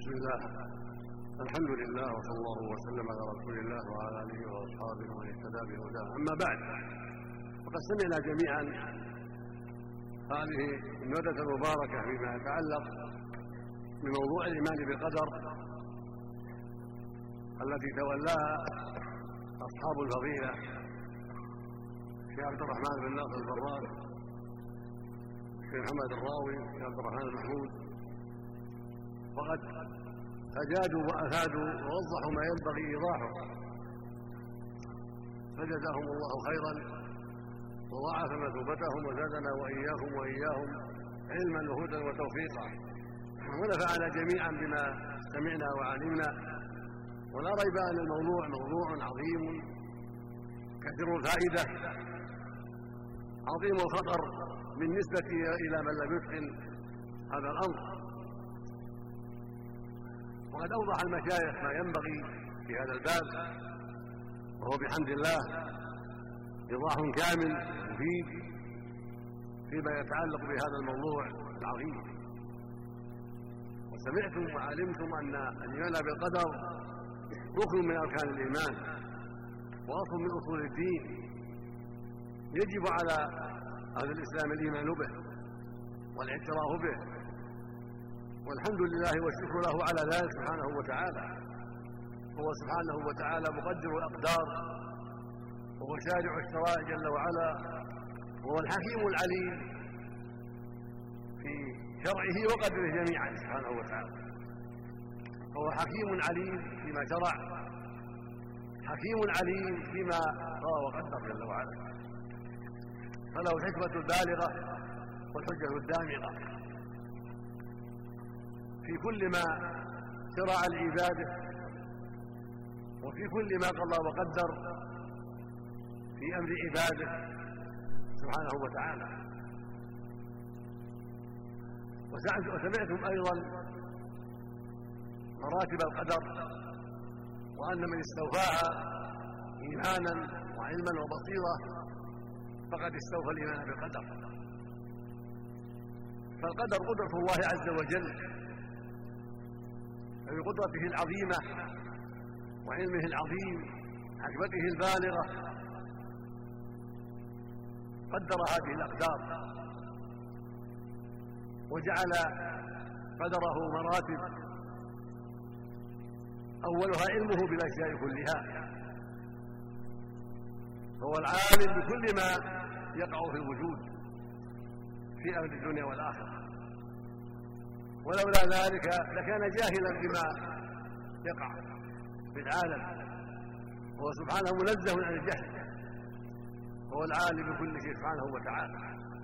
بسم الله، الحمد لله وصلى الله وسلم على رسول الله وعلى اله واصحابه ومن اهتدى بهداه. اما بعد، فقد سمعنا جميعا هذه الندوة المباركة فيما يتعلق بموضوع الايمان بالقدر التي تولاها اصحاب الفضيلة الشيخ عبد الرحمن بن ناصر البراك، الشيخ محمد الراوي، الشيخ عبد الرحمن المحمود، وقد أجادوا وأفادوا ووضحوا ما ينبغي إيضاحه، فجزاهم الله خيرا وضاعف مثوبتهم وزادنا وإياهم علما وهدى وتوفيقا، ونفعنا جميعا بما سمعنا وعلمنا. ولا ريب أن الموضوع موضوع عظيم كثير الفائدة عظيم الخطر بالنسبة إلى من لم يتقن هذا الأمر. وقد أوضح المشايخ ما ينبغي في هذا الباب، وهو بحمد الله إيضاح كامل مفيد فيما يتعلق بهذا الموضوع العظيم. وسمعتم وعلمتم أن الإيمان بالقدر ركن من أركان الإيمان وأصل من أصول الدين، يجب على أهل الإسلام الإيمان به والاعتراف به، والحمد لله والشكر له على ذلك سبحانه وتعالى. هو سبحانه وتعالى مقدر الأقدار، وهو شارع الشرائع جل وعلا، وهو الحكيم العليم في شرعه وقدره جميعا سبحانه وتعالى. فهو حكيم عليم فيما شرع، حكيم عليم فيما قضى وقدر جل وعلا، فله الحكمة البالغة والحجة الدامغة في كل ما شرع لعباده، وفي كل ما قضى وقدر في أمر عباده سبحانه وتعالى. وسمعتم أيضا مراتب القدر، وأن من استوفاها إيمانا وعلما وبصيرة فقد استوفى الإيمان بالقدر. فالقدر قدرة الله عز وجل بقدرته العظيمة وعلمه العظيم حكمته البالغة قدر هذه الأقدار وجعل قدره مراتب، أولها علمه بالأشياء كلها، فهو العالم بكل ما يقع في الوجود في أمر الدنيا والآخرة، ولولا ذلك لكان جاهلا بما يقع في العالم. هو سبحانه منزه عن الجهل، هو العالم بكل شيء سبحانه وتعالى.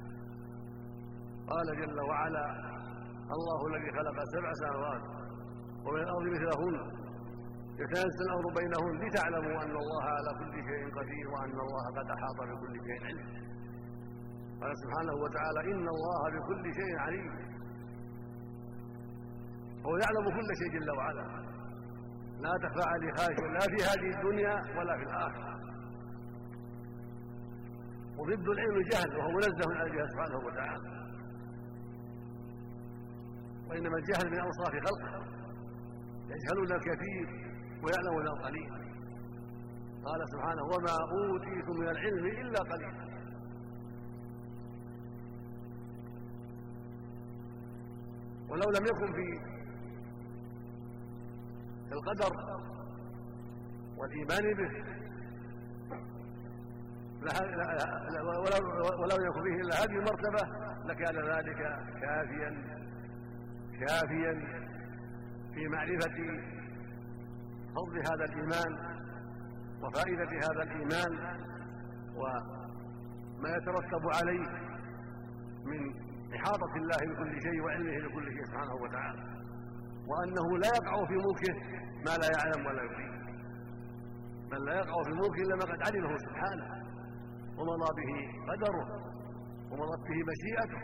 قال جل وعلا: الله الذي خلق 7 سماوات ومن الأرض مثلهن يتنزل الأمر بينهن لتعلموا أن الله على كل شيء قدير وأن الله قد أحاط بكل شيء علما. قال سبحانه وتعالى: إن الله بكل شيء عليم. هو يعلم كل شيء جل وعلا، لا تخفى عليه خافية لا في هذه الدنيا ولا في الآخرة. وضد العلم الجهل، وهو منزه عن الجهل سبحانه وتعالى، وإنما الجهل من أوصاف خلقه، يجهلون الكثير ويعلمون القليل. قال سبحانه: وما أوتيتم من العلم إلا قليلا. ولو لم يكن في القدر والإيمان به ولو يكن فيه إلا هذه المرتبة لكان ذلك كافيا في معرفة فضل هذا الإيمان وفائدة هذا الإيمان وما يترتب عليه من إحاطة الله بكل شيء وعلمه بكل شيء سبحانه وتعالى، وأنه لا يقع في ملكه ما لا يعلم ولا يدري، بل لا يقع في ملكه إلا ما قد علمه سبحانه ومضى به قدره ومضت به مشيئته.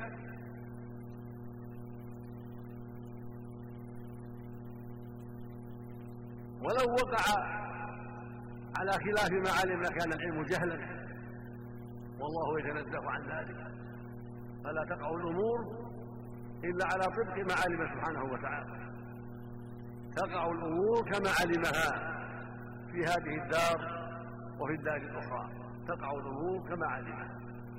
ولو وقع على خلاف ما علم لكان العلم جهلا، والله يتنزه عن ذلك، فلا تقع الأمور إلا على طبق ما علم سبحانه وتعالى. تقع الأمور كما علمها في هذه الدار وفي الدار الأخرى، تقع الأمور كما علمها.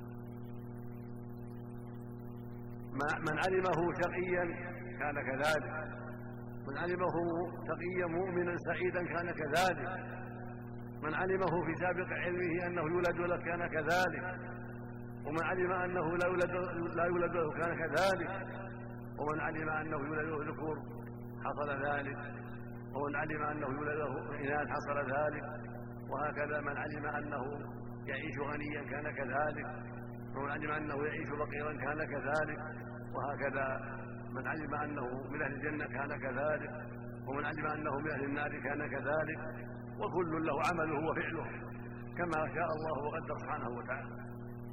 من علمه شقيا كان كذلك، من علمه تقيا مؤمنا سعيدا كان كذلك، من علمه في سابق علمه أنه يولد له كان كذلك، ومن علم أنه لا يولد له كان كذلك، ومن علم أنه يولد له ذكور حصل ذلك، ومن علم أنه يولد له إناث حصل ذلك، وهكذا من علم أنه يعيش غنيا كان كذلك، ومن علم أنه يعيش فقيرا كان كذلك، وهكذا من علم أنه من أهل الجنة كان كذلك، ومن علم أنه من أهل النار كان كذلك، وكل له عمله وفعله كما شاء الله وقدر سبحانه وتعالى.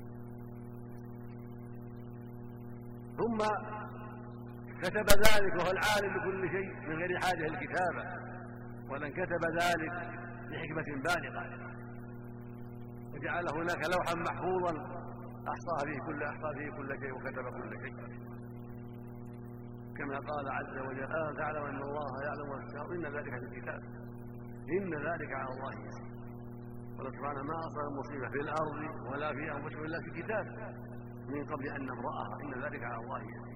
ثم كتب ذلك وهو العالم بكل شيء من غير حاجة الكتابة، ولن كتب ذلك لحكمة بالغة، وجعل هناك لوحا محفوظا أحصى فيه كل شيء وكتب كل شيء، كما قال عز وجل: تعلم أن الله يعلم ما تشاء إن ذلك في الكتاب إن ذلك على الله يسير. قال سبحانه: ما أصاب المصيبة في الأرض ولا في أنفسكم إلا في كتاب من قبل أن نبرأها إن ذلك على الله يسير.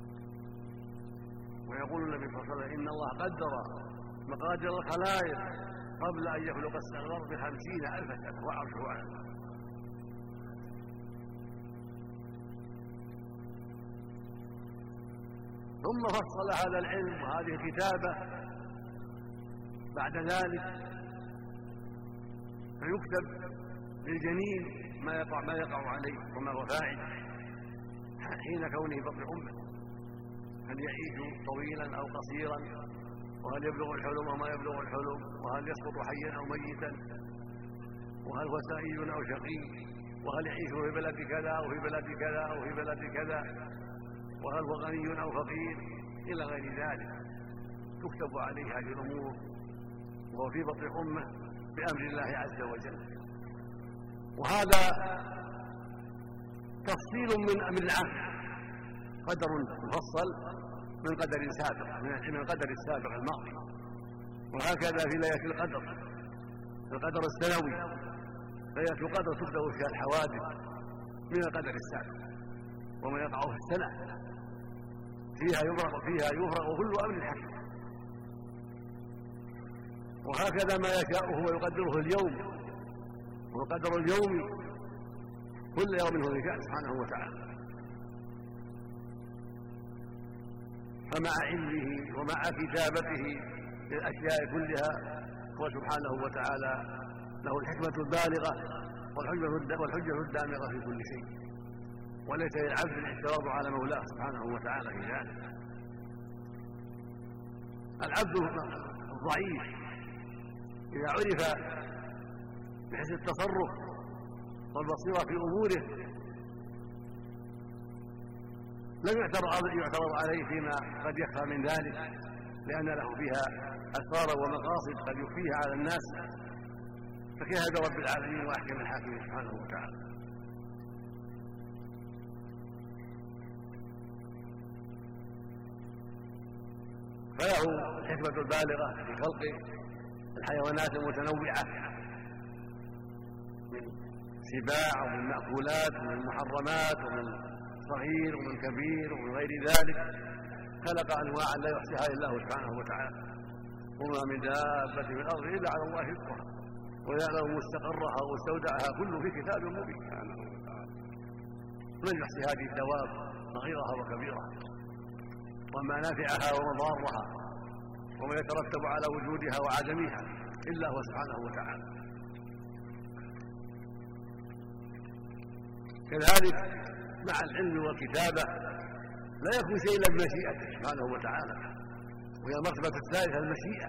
ويقول النبي صلى الله عليه وسلم: إن الله قدر مقادير الخلائق قبل أن يخلق السماوات ب50,000 سنة وعرشه على الماء. ثم فصل هذا العلم وهذه الكتابة بعد ذلك، فيكتب للجنين ما يقع عليه وما هو فاعل حين كونه بطن أمه، هل يعيش طويلا أو قصيرا، وهل يبلغ الحلم أو ما يبلغ الحلم، وهل يسقط حيا أو ميتا، وهل هو سعيد أو شقي، وهل يعيش في بلد كذا أو في بلد كذا أو في بلد كذا، وهل هو غني أو فقير إلى غير ذلك. تكتب عليه هذه الأمور وهو في بطن أمه بأمر الله عز وجل. وهذا تفصيل من أمر العام، قدر مفصل من قدر سابق، من القدر السابق الماضي. وهكذا في ليلة القدر السنوي، ليلة القدر تكتب فيها الحوادث من القدر السابق وما يقع في السنة، فيها يفرغ كل أمر حكيم. وهكذا ما يشاءه ويقدره اليوم، وقدر اليوم كل يوم هو بشأن سبحانه وتعالى. فمع علمه ومع كتابته للأشياء كلها هو سبحانه وتعالى له الحكمة البالغة والحجة الدامغة في كل شيء، وليس للعبد الاعتراض على مولاه سبحانه وتعالى في ذلك. العبد الضعيف إذا عرف بحيث التصرف والبصيرة في أموره لم يعترض عليه فيما قد يخفى من ذلك، لأن له فيها أسرار ومقاصد قد يخفيها على الناس، فكيف برب العالمين وأحكم الحاكمين سبحانه وتعالى. فله الحكمة البالغة في خلق الحيوانات المتنوعة من سباع ومن مأكولات ومن محرمات ومن صغير ومن كبير ومن غير ذلك، خلق أنواعا لا يحصيها إلا الله سبحانه وتعالى. وما من دابة في الأرض إلا على الله رزقها ويعلم مستقرها ومستودعها كله في كتاب مبين سبحانه وتعالى. من يحصي هذه الدواب صغيرها وكبيرها ومنافعها ومضارها وما يترتب على وجودها وعدمها إلا هو سبحانه وتعالى. كذلك مع العلم والكتابة لا يكون شيء إلا بمشيئته سبحانه وتعالى، وهي المرتبة الثالثة المشيئة،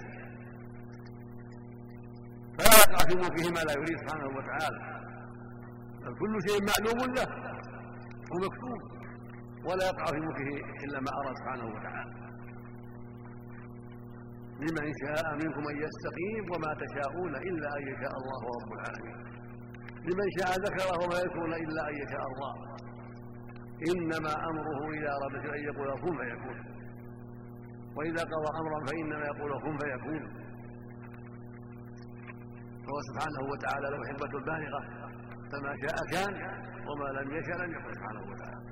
فلا يقع في ملكه ما لا يريد سبحانه وتعالى، بل كل شيء معلوم له ومكتوب، ولا يقع في ملكه إلا ما أراد سبحانه وتعالى. لمن شاء منكم أن يستقيم وما تشاءون إلا أن يشاء الله رب العالمين. لمن شاء ذكره وما يكون إلا أن يشاء الله. إنما أمره إذا أراد أن يقول كن فيكون. وإذا قضى أمرا فإنما يقول كن فيكون. فهو سبحانه وتعالى له حكمة بالغة، فما شاء كان وما لم يشأ لم يكن سبحانه وتعالى.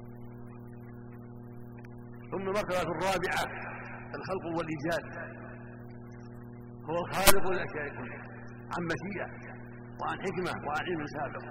ثم المرتبة الرابعة الخلق والإيجاد. هو الخالق للأشياء كلها عن مشيئة وعن حكمة وعن علم سابق،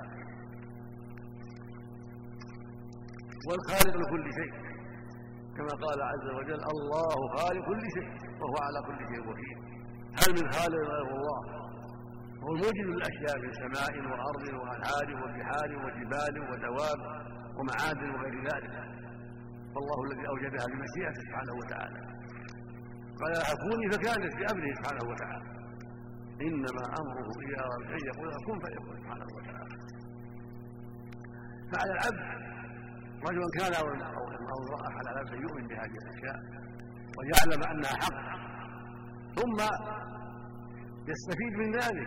والخالق لكل شيء كما قال عز وجل الله خالق كل شيء وهو على كل شيء وكيل. هل من خالق غير الله؟ هو الموجد للأشياء من سماء وأرض وأنهار وبحار وجبال ودواب ومعادن وغير ذلك، فالله الذي أوجدها بمشيئته سبحانه وتعالى. قال لها كوني فكانت بأمره سبحانه وتعالى، إنما أمره إذا أراد أن يقول كن فيكون سبحانه وتعالى. فعلى العبد رجلا كان أو امرأة على العبد أن يؤمن بهذه الأشياء ويعلم أنها حق، ثم يستفيد من ذلك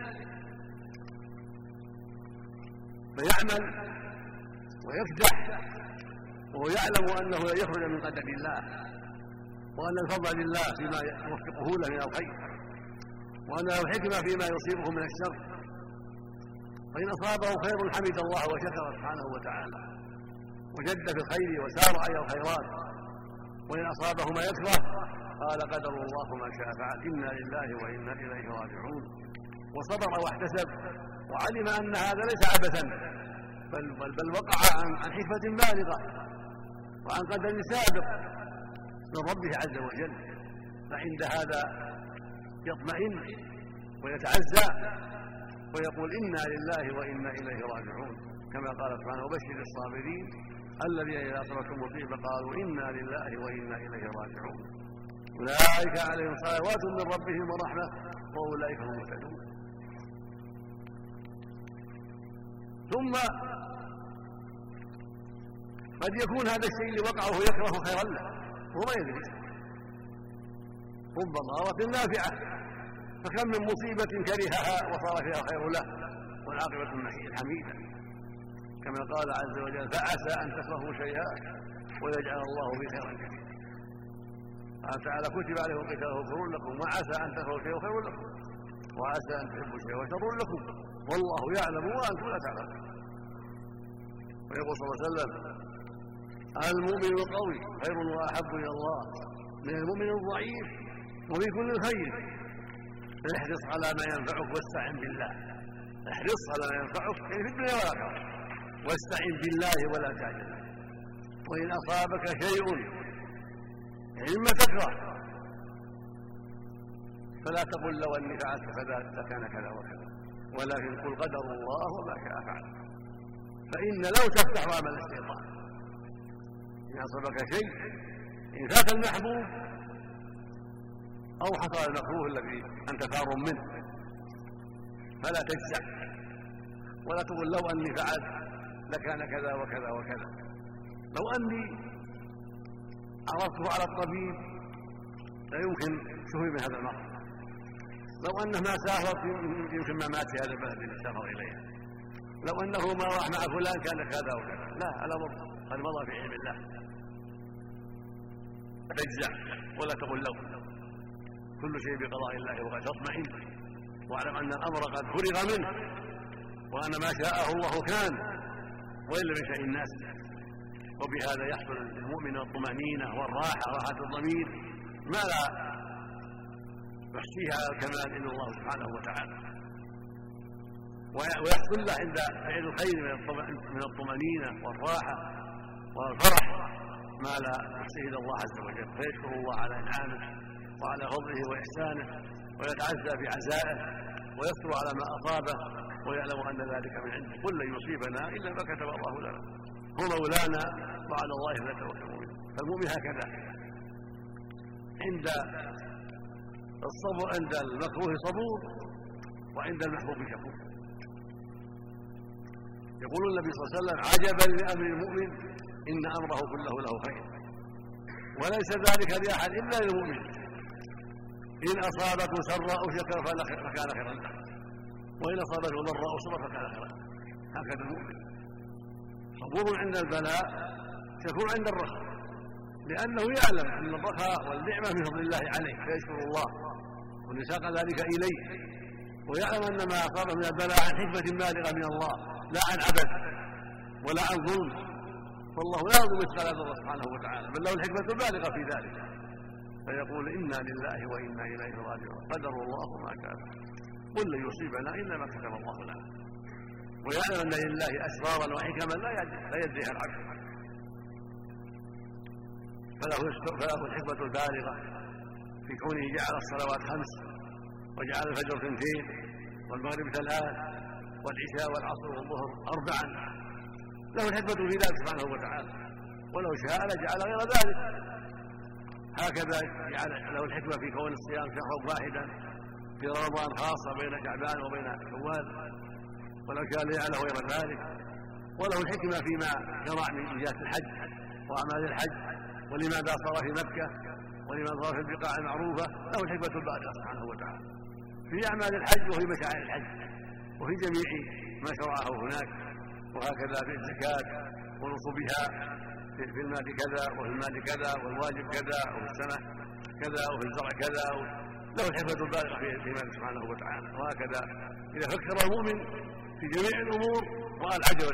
فيعمل ويفجح وهو يعلم أنه لا يخرج من قدر الله، وأن الفضل لله فيما يوفقه له من الخير، وأن له الحكمة فيما يصيبه من الشر. فإن أصابه خير حمد الله وشكر سبحانه وتعالى وجد في الخير وسارع إلى الخيرات، وإن أصابه ما يكره قال قدر الله ما شاء فعل، إنا لله وإنا إليه راجعون، وصبر واحتسب وعلم أن هذا ليس عبثا بل وقع عن حكمة بالغة وعن قدر سابق من ربه عز وجل. فعند هذا يطمئن ويتعزى ويقول إنا لله وإنا إليه راجعون، كما قال سبحانه وبشر الصابرين الذين إذا أصابتهم مصيبة قالوا إنا لله وإنا إليه راجعون، أولئك عليهم صلوات من ربهم ورحمة وأولئك هم المهتدون. ثم قد يكون هذا الشيء اللي وقعه يكره خيرا له وما يدري، رب ضارة نافعة، فكم من مصيبة كرهها وصار فيها خير له والعاقبة الحميدة، كما قال عز وجل فعسى أن تكرهوا شيئا ويجعل الله به خيرا كثيرا. قال تعالى كتب عليكم القتال وهو خير لكم وعسى أن تكرهوا شيئا خير لكم وعسى أن تحبوا شيئا وشر لكم والله يعلم وأنتم لا تعلمون. ويقول صلى الله عليه وسلم المؤمن القوي خير وأحب إلى الله من المؤمن الضعيف وفي كل خير احرص على ما ينفعك واستعن بالله، احرص على ما ينفعك في الدنيا والآخرة واستعن بالله ولا تعجل. وإن أصابك شيء علم تكره فلا تقل لو أني فعلت كذا لكان كذا وكذا، ولكن قل قدر الله وما شاء فعل، فإن لو تفتح رامل الشيطان. إن أصابك شيء إن فات المحبوب أو حصل المكروه الذي أنت فار منه فلا تجزع ولا تقول لو أني فعلت لكان كذا وكذا وكذا، لو أني عرضته على الطبيب لا يمكن شفي من هذا المرض، لو أنه ما سافر يمكن ما مات في هذا البلد الذي سافر إليه، لو أنه ما راح مع فلان كان كذا وكذا. لا، الأمر قد مضى في علم الله، تجزع ولا تقول لو، كل شيء بقضاء الله وقد تطمئن واعلم أن الأمر قد فرغ منه وأن ما شاءه الله كان وإلا من شأن الناس. وبهذا يحصل للمؤمن الطمأنينة والراحة، راحة الضمير ما لا يحصيها على الكمال إلا الله سبحانه وتعالى، ويحصل له عند فعل الخير من الطمأنينة والراحة والفرح ما لا يحصيه إلا الله عز وجل، فيشكر الله على إنعامه وعلى فضله وإحسانه ويتعزى بعزائه ويصبر على ما أصابه ويعلم أن ذلك من عنده. قل لن يصيبنا إلا ما كتب الله لنا هو مولانا وعلى الله فليتوكل المؤمنون. فالمؤمن هكذا عند الصبر، عند المكروه صبور وعند المحبوب شكور. يقول النبي صلى الله عليه وسلم عجبا لأمر المؤمن إن أمره كله له خير وليس ذلك لأحد إلا للمؤمن، إن أصابته سراء شكر فكان خيرا له وإن أصابته ضراء صبر فكان خيرا له. هكذا المؤمن صبور عند البلاء شكور عند الرخاء، لأنه يعلم أن الرخاء والنعمة من فضل الله عليه فيشكر الله وأن ساق ذلك إليه، ويعلم أن ما أصابه من البلاء عن حكمة بالغة من الله لا عن عبث ولا عن ظلم، فالله لا يظلم مثقال ذرة سبحانه وتعالى، بل له الحكمة البالغة في ذلك، فيقول إنا لله وإنا إليه راجعون، قدر الله ما كان، قل لن يصيبنا إلا ما كتب الله لنا، ويعلم أن لله أسرارا وحكما لا يدريها العبد، فله الحكمة البالغة في كونه جعل الصلوات 5 وجعل الفجر 2 والمغرب 3 والعشاء والعصر والظهر 4، له الحكمة في ذلك سبحانه وتعالى، ولو شاء لجعل غير ذلك. هكذا جعل له الحكمة في كون الصيام شهرا واحدا في رمضان خاصة بين شعبان وبين شوال، ولو شاء لجعله غير ذلك، وله الحكمة فيما شرع من إيجاد الحج وأعمال الحج ولماذا صار في مكة ولماذا صار في البقاع المعروفة، له الحكمة البالغة سبحانه وتعالى في أعمال الحج وفي مشاعر الحج وفي جميع ما شرعه هناك، وهكذا في الزكاة ونصوبها في المال كذا وفي المال كذا والواجب كذا وفي السنة كذا وفي الزرع كذا، له الحكمة البالغة في ماله سبحانه وتعالى. وهكذا إذا فكر المؤمن في جميع الأمور رأى العجب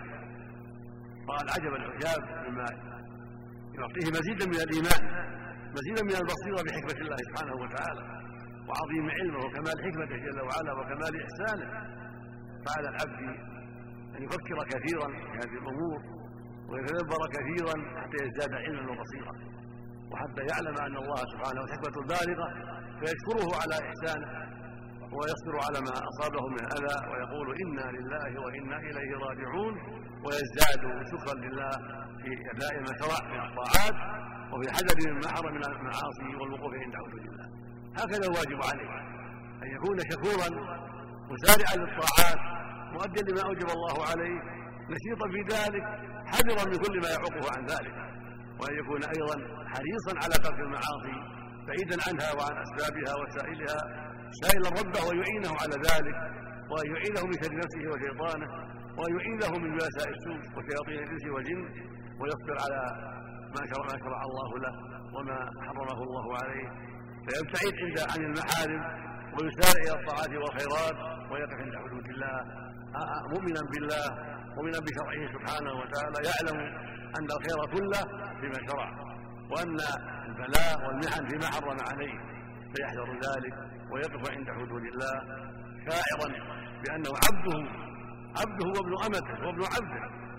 العجاب مما يعطيه مزيدا من الإيمان، مزيدا من البصيرة بحكمة الله سبحانه وتعالى وعظيم علمه وكمال حكمته جل وعلا وكمال إحسانه. فعلى العبد أن يفكر كثيرا في هذه الأمور ويتدبر كثيرا حتى يزداد علما وبصيرا، وحتى يعلم أن الله سبحانه الحكمة البالغة فيشكره على إحسانه ويصبر على ما أصابه من الأذى ويقول إنا لله وإنا إليه راجعون، ويزداد شكرا لله في أداء ما شرع من الطاعات وفي الحذر مما حرم من المعاصي والوقوف عند حدود الله. هكذا الواجب عليه أن يكون شكورا مسارعا للطاعات مؤديا لما أوجب الله عليه، نشيطا في ذلك حذرا من كل ما يعوقه عن ذلك، وأن يكون أيضا حريصا على ترك المعاصي بعيدا عنها وعن أسبابها وسائلها، سائلا ربه ويعينه على ذلك، وأن يعينه من شر نفسه وشيطانه، وأن يعينه من جلساء السوء وشياطين الإنس والجن، ويصبر على ما شرع الله له وما حرمه الله عليه، فيبتعد عن المحارم ويسارع إلى الطاعات والخيرات ويقف عند حدود الله مؤمنا بالله مؤمنا بشرعه سبحانه وتعالى، يعلم أن الخير كله فيما شرع وأن البلاء والمحن فيما حرم عليه، فيحذر ذلك ويقف عند حدود الله شاعرا بأنه عبده وابن أمته وابن عبده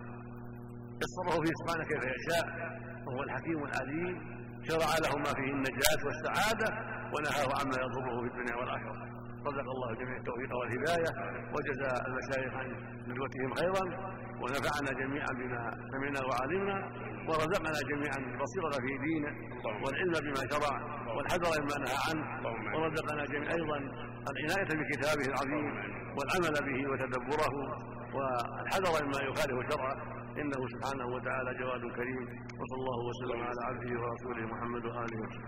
يصرفه فيه سبحانه كيف يشاء، وهو الحكيم العليم، شرع له ما فيه النجاة والسعادة ونهاه عما يضره في الدنيا والآخرة. رزق الله جميع التوفيق والهداية وجزى المشايخ عن ندوتهم خيرا، ونفعنا جميعا بما سمعنا وعلمنا، ورزقنا جميعا البصيرة في دينه والعلم بما شرع والحذر مما نهى عنه، ورزقنا جميعا أيضا العناية بكتابه العظيم والعمل به وتدبره والحذر مما يخالف شرعه، إنه سبحانه وتعالى جواد كريم. وصلى الله وسلم على عبده ورسوله محمد وآله وسلم.